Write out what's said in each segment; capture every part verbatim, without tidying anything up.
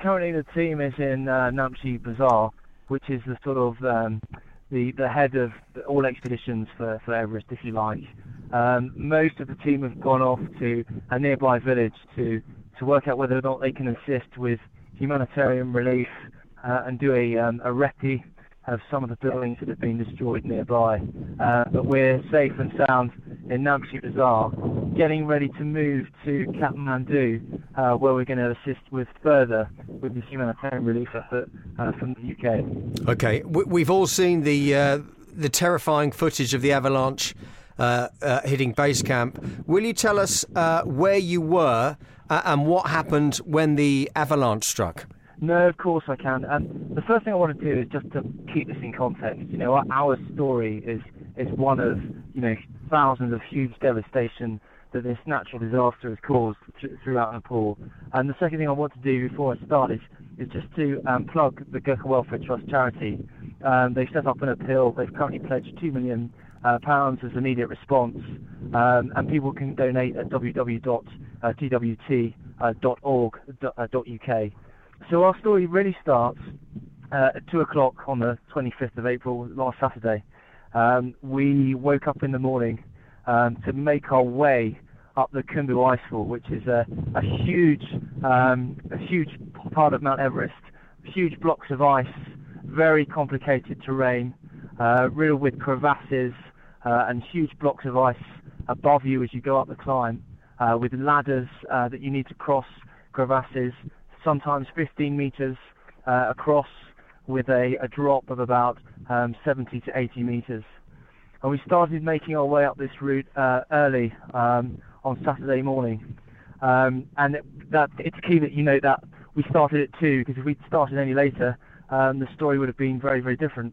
currently the team is in uh, Namche Bazaar, which is the sort of um, the the head of all expeditions for, for Everest, if you like. Um, most of the team have gone off to a nearby village to to work out whether or not they can assist with humanitarian relief uh, and do a um, a recce of some of the buildings that have been destroyed nearby. Uh, but we're safe and sound in Namche Bazaar, getting ready to move to Kathmandu, uh, where we're going to assist with further with this humanitarian relief effort uh, from the U K. Okay, we've all seen the uh, the terrifying footage of the avalanche uh, uh, hitting base camp. Will you tell us uh, where you were uh, and what happened when the avalanche struck? No, of course I can. And the first thing I want to do is just to keep this in context. You know, our, our story is is one of, you know, thousands of huge devastation that this natural disaster has caused th- throughout Nepal. And the second thing I want to do before I start is, is just to um, plug the Gurkha Welfare Trust charity. Um, they've set up an appeal. They've currently pledged two million uh, pounds as immediate response, um, and people can donate at w w w dot t w t dot org dot u k. So our story really starts uh, at two o'clock on the twenty-fifth of April, last Saturday. Um, we woke up in the morning um, to make our way up the Khumbu Icefall, which is a, a huge, um, a huge part of Mount Everest. Huge blocks of ice, very complicated terrain, uh, riddled with crevasses uh, and huge blocks of ice above you as you go up the climb, uh, with ladders uh, that you need to cross crevasses, sometimes fifteen meters uh, across, with a, a drop of about um, seventy to eighty meters. And we started making our way up this route uh, early um, on Saturday morning. Um, and it, that it's key that you know that we started at two, because if we'd started any later, um, the story would have been very, very different.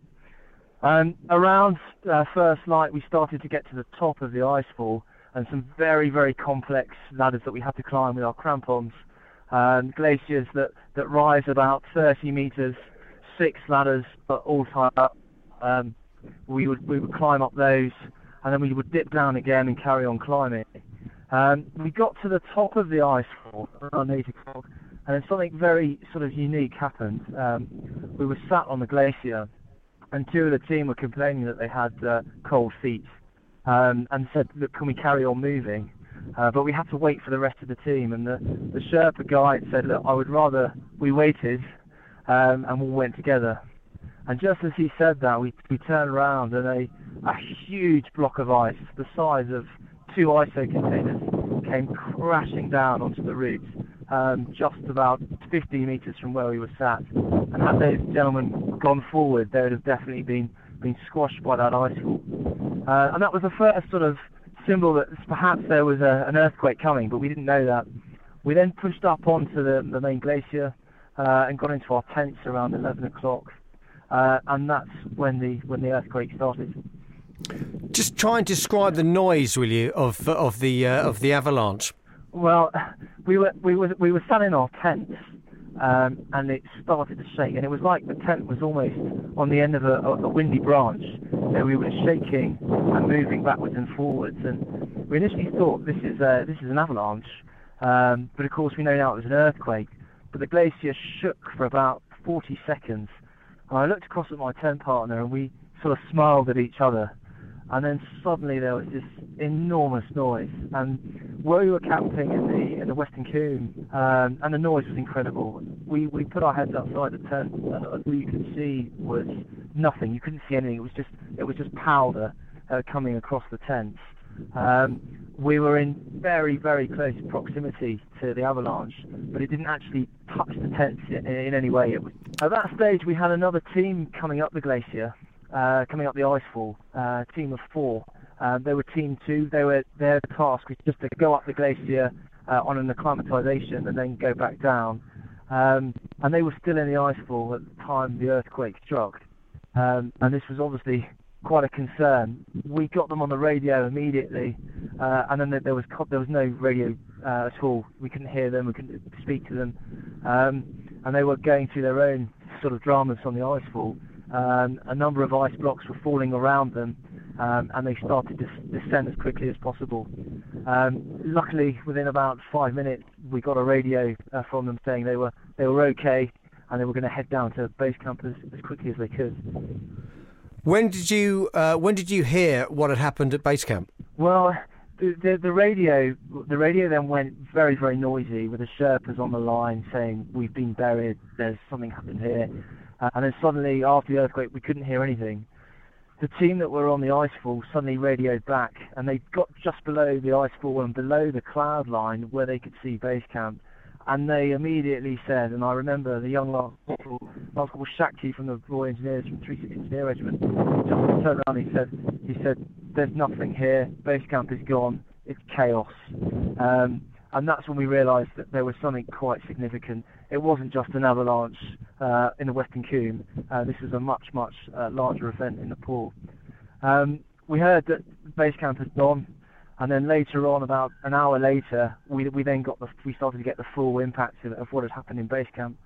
Um, around uh, first light, we started to get to the top of the icefall, and some very, very complex ladders that we had to climb with our crampons. Um, glaciers that, that rise about thirty meters, six ladders all tied up. Um, we would we would climb up those, and then we would dip down again and carry on climbing. Um, we got to the top of the icefall around eight o'clock, and then something very sort of unique happened. Um, we were sat on the glacier, and two of the team were complaining that they had uh, cold feet, um, and said, "Look, can we carry on moving?" Uh, but we had to wait for the rest of the team, and the, the Sherpa guide said, "Look, I would rather we waited um, and we went together." And just as he said that, we we turned around, and a, a huge block of ice, the size of two I S O containers, came crashing down onto the route, um, just about fifty meters from where we were sat. And had those gentlemen gone forward, they would have definitely been, been squashed by that icefall. Uh, and that was the first sort of symbol that perhaps there was a, an earthquake coming, but we didn't know that. We then pushed up onto the, the main glacier uh, and got into our tents around eleven o'clock, uh, and that's when the when the earthquake started. Just try and describe the noise, will you, of of the uh, of the avalanche? Well, we were we were we were sat in our tents, um, and it started to shake, and it was like the tent was almost on the end of a, a windy branch. You know, we were shaking and moving backwards and forwards, and we initially thought this is a, this is an avalanche, um, but of course we know now it was an earthquake. But the glacier shook for about forty seconds, and I looked across at my tent partner, and we sort of smiled at each other. And then suddenly there was this enormous noise, and where we were camping in the in the Western Cwm, um, and the noise was incredible. We we put our heads outside the tent, and all you could see was nothing. You couldn't see anything. It was just it was just powder uh, coming across the tents. Um, we were in very very close proximity to the avalanche, but it didn't actually touch the tents in, in any way. It was, at that stage, we had another team coming up the glacier. Uh, coming up the icefall, uh, team of four. Uh, they were team two. They were their task was just to go up the glacier uh, on an acclimatization and then go back down. Um, and they were still in the icefall at the time the earthquake struck. Um, and this was obviously quite a concern. We got them on the radio immediately, uh, and then there was there was no radio uh, at all. We couldn't hear them. We couldn't speak to them, um, and they were going through their own sort of dramas on the icefall. Um, a number of ice blocks were falling around them, um, and they started to s- descend as quickly as possible. Um, luckily, within about five minutes, we got a radio uh, from them saying they were they were okay, and they were going to head down to base camp as, as quickly as they could. When did you uh, when did you hear what had happened at base camp? Well, the, the the radio the radio then went very very noisy with the Sherpas on the line saying we've been buried, there's something happened here, uh, and then suddenly after the earthquake we couldn't hear anything. The team that were on the icefall suddenly radioed back, and they got just below the icefall and below the cloud line where they could see base camp. And they immediately said, and I remember the young Lance Corporal, Lance Corporal Shakti from the Royal Engineers from three sixty Engineer Regiment, just turned around and he said, he said, there's nothing here, base camp is gone, it's chaos. Um, and that's when we realised that there was something quite significant. It wasn't just an avalanche uh, in the Western Coombe, uh, this was a much, much uh, larger event in Nepal. Um, we heard that base camp had gone. And then later on, about an hour later, we we then got the we started to get the full impact of, of what had happened in base camp.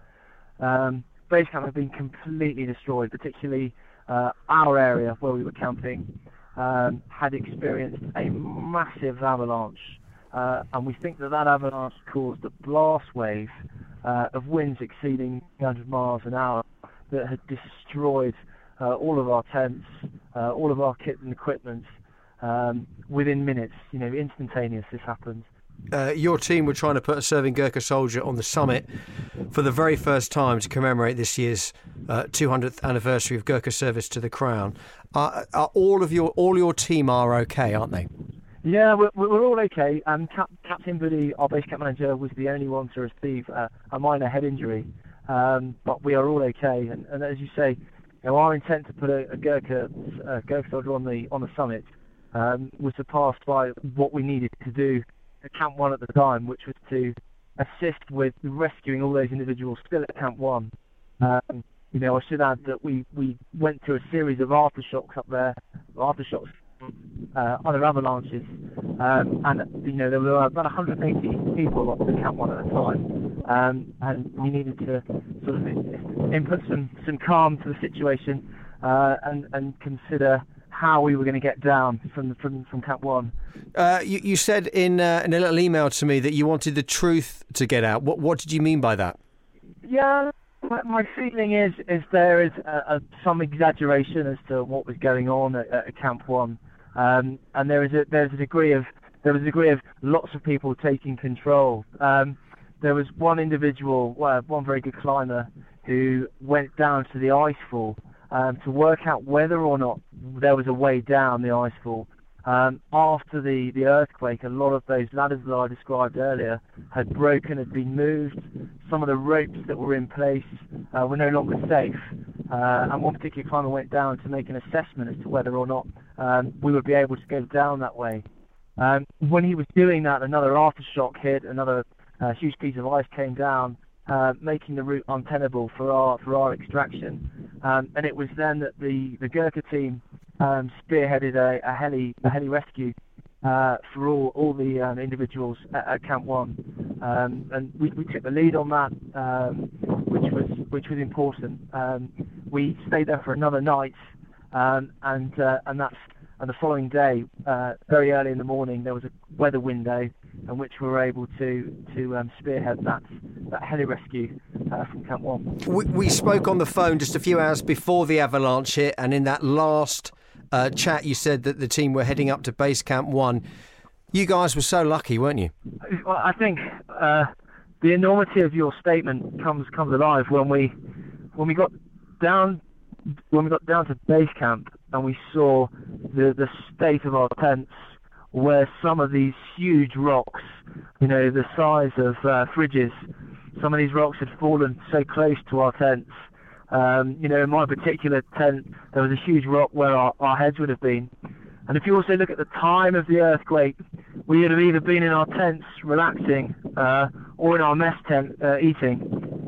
Um, base camp had been completely destroyed, particularly uh, our area where we were camping um, had experienced a massive avalanche, uh, and we think that that avalanche caused a blast wave uh, of winds exceeding one hundred miles an hour that had destroyed uh, all of our tents, uh, all of our kit and equipment. Um, within minutes, you know, instantaneous, this happened. Uh, your team were trying to put a serving Gurkha soldier on the summit for the very first time to commemorate this year's uh, two hundredth anniversary of Gurkha service to the Crown. Uh, are all of your all your team are okay, aren't they? Yeah, we're, we're all okay. Um, Cap, Captain Buddy, our base camp manager, was the only one to receive uh, a minor head injury, um, but we are all okay. And, and as you say, you know, our intent to put a, a Gurkha a Gurkha soldier on the on the summit Um, was surpassed by what we needed to do at Camp One at the time, which was to assist with rescuing all those individuals still at Camp One. Um, you know, I should add that we, we went through a series of aftershocks up there, aftershocks, uh, other avalanches, um, and you know there were about one hundred eighty people up at Camp One at the time, um, and we needed to sort of input some some calm to the situation uh, and and consider how we were going to get down from from from Camp One. Uh, you, you said in uh, in a little email to me that you wanted the truth to get out. What what did you mean by that? Yeah, my, my feeling is is there is a, a, some exaggeration as to what was going on at, at Camp One, um, and there is a there's a degree of there was a degree of lots of people taking control. Um, there was one individual, well, one very good climber, who went down to the icefall Um, to work out whether or not there was a way down the icefall. Um, after the, the earthquake, a lot of those ladders that I described earlier had broken, had been moved. Some of the ropes that were in place uh, were no longer safe. Uh, and one particular climber went down to make an assessment as to whether or not um, we would be able to go down that way. Um, when he was doing that, another aftershock hit, another uh, huge piece of ice came down, Uh, making the route untenable for our for our extraction, um, and it was then that the, the Gurkha team um, spearheaded a, a heli a heli rescue uh, for all all the um, individuals at, at Camp One, um, and we, we took the lead on that, um, which was which was important. Um, we stayed there for another night, um, and uh, and that's and the following day, uh, very early in the morning, there was a weather window in which we were able to to um, spearhead that that heli rescue uh, from Camp One. We, we spoke on the phone just a few hours before the avalanche hit, and in that last uh, chat, you said that the team were heading up to base Camp One. You guys were so lucky, weren't you? Well, I think uh, the enormity of your statement comes comes alive when we when we got down when we got down to base camp and we saw the the state of our tents, where some of these huge rocks, you know, the size of uh, fridges, some of these rocks had fallen so close to our tents. Um, you know, in my particular tent, there was a huge rock where our, our heads would have been. And if you also look at the time of the earthquake, we would have either been in our tents relaxing uh, or in our mess tent uh, eating.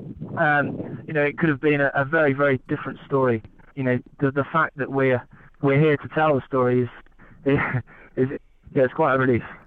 Um, you know, it could have been a, a very, very different story. You know, the, the fact that we're we're here to tell the story is, is, is yeah, it's quite a relief.